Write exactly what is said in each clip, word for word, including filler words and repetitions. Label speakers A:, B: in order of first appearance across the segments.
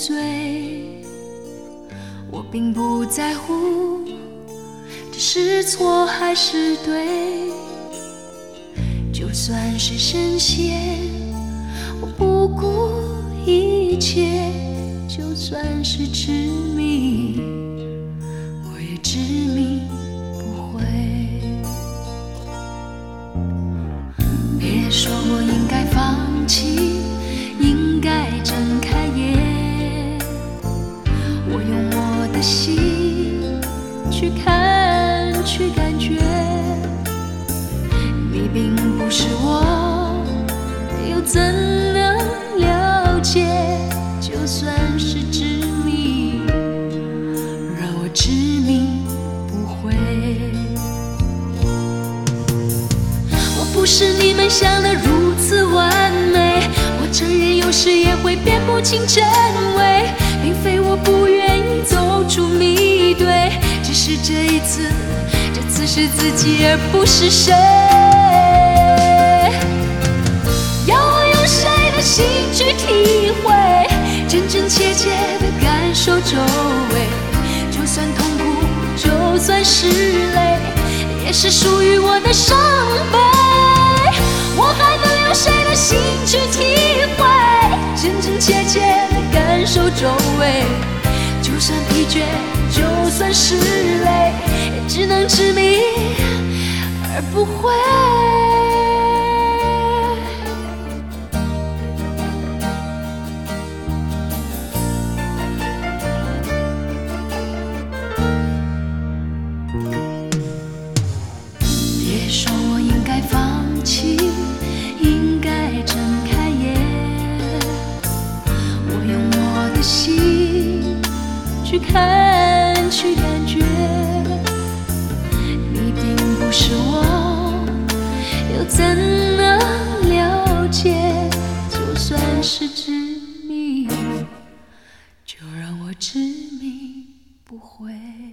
A: 醉，我并不在乎这是错还是对，就算是深陷，我不顾一切，就算是执迷，我也执迷不悔。别说我应该放弃，应该睁开眼，我用我的心去看，去感觉，你并不是我，又怎能了解？就算是执迷，让我执迷不悔。我不是你们想的如此完美，我承认有时也会辨不清真伪，并非我不愿意走出迷堆，只是这一次，这次是自己而不是谁。要我用谁的心去体会，真真切切的感受周围，就算痛苦，就算是泪，也是属于我的伤悲。我还能用谁的心去体会，真真切切的感受周围，就算疲倦，就算是累，也只能执迷而不悔。别说我应该放弃，应该睁开眼，我用我的心去看，去感觉，你并不是我，又怎能了解？就算是执迷，就让我执迷不悔。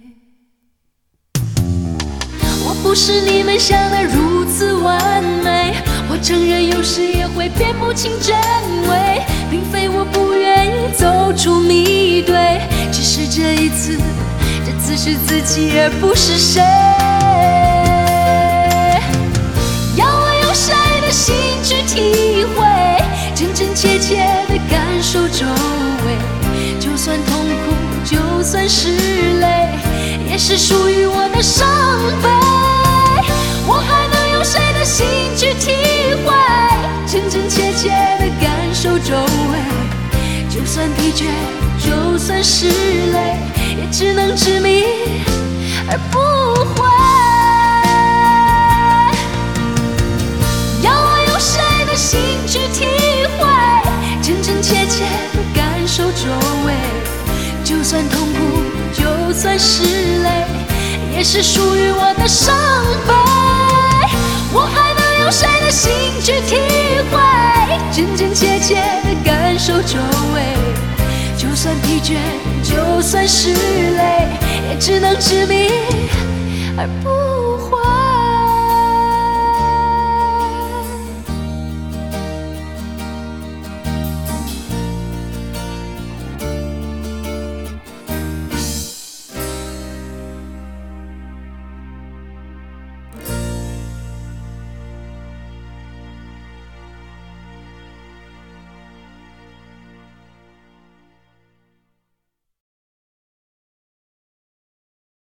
A: 我不是你们想的如此完美，我承认有时也会辨不清真伪，并非我不愿意走出迷堆，只是这一次，这次是自己而不是谁。要我用谁的心去体会，真真切切的感受周围，就算痛苦，就算是累，也是属于我的伤悲。我还能用谁的心去体会，真真切切的感受周围，就算疲倦，就算是累，也只能执迷而不悔。要我用谁的心去体会，真真切切的感受周围，就算痛苦，就算是累，也是属于我的伤悲。我还能用谁的心去体会，真真切切的感受周围，就算疲倦，就算是累，也只能执迷而不